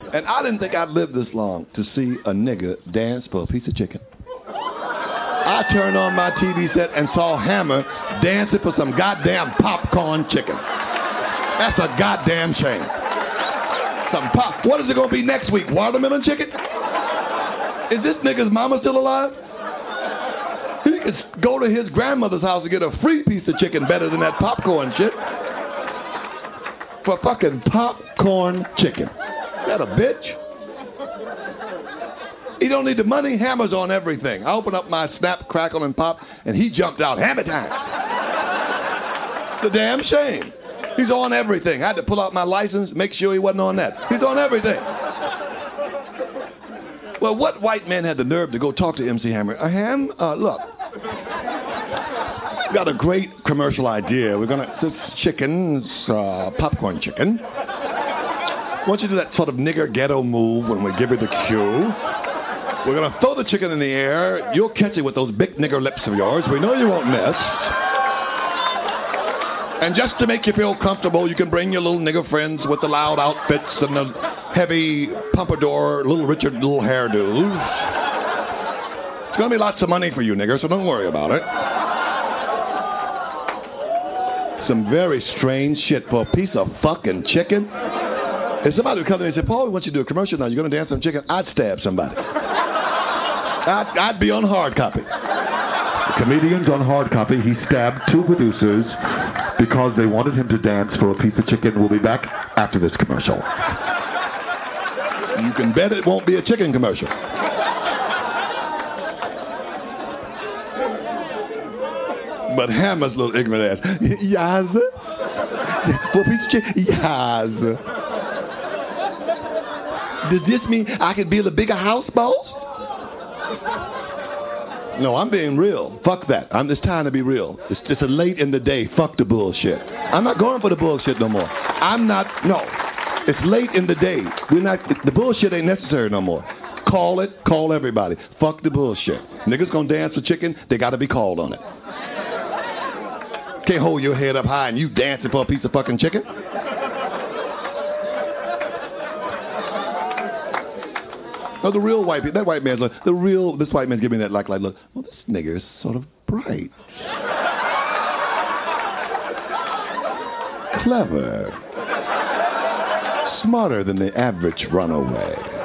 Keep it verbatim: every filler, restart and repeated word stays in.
And I didn't think I'd live this long to see a nigga dance for a piece of chicken. I turned on my T V set and saw Hammer dancing for some goddamn popcorn chicken. That's a goddamn shame. Some pop. What is it gonna be next week? Watermelon chicken? Is this nigga's mama still alive? He could go to his grandmother's house and get a free piece of chicken better than that popcorn shit. For fucking popcorn chicken. Is that a bitch? He don't need the money. Hammer's on everything. I opened up my Snap, Crackle, and Pop, and he jumped out. Hammer time. It's a damn shame. He's on everything. I had to pull out my license, make sure he wasn't on that. He's on everything. Well, what white man had the nerve to go talk to M C Hammer? Uh, Ham, uh, look. We got a great commercial idea. We're gonna, this chicken's uh, popcorn chicken. I want you to do that sort of nigger ghetto move when we give you the cue. We're gonna throw the chicken in the air. You'll catch it with those big nigger lips of yours. We know you won't miss. And just to make you feel comfortable, you can bring your little nigger friends with the loud outfits and the heavy pompadour, little Richard little hairdos. It's gonna be lots of money for you, nigger, so don't worry about it. Some very strange shit for a piece of fucking chicken. If somebody would come to me and say, Paul, we want you to do a commercial now, you're gonna dance on chicken, I'd stab somebody. I'd, I'd be on hard copy. The comedian's on hard copy. He stabbed two producers because they wanted him to dance for a piece of chicken. We'll be back after this commercial. You can bet it won't be a chicken commercial. But Hammer's little ignorant ass. Yas. For a piece of chicken? Yas. Does this mean I can build a bigger house, boss? No, I'm being real. Fuck that. I'm just trying to be real. It's just a late in the day. Fuck the bullshit. I'm not going for the bullshit no more. I'm not, no. It's late in the day. We're not, the bullshit ain't necessary no more. Call it, call everybody. Fuck the bullshit. Niggas gonna dance for chicken, they gotta be called on it. Can't hold your head up high and you dancing for a piece of fucking chicken. No, the real white people, that white man's like, the real, this white man's giving me that like, like, look, well, this nigga is sort of bright. Clever. Smarter than the average runaway.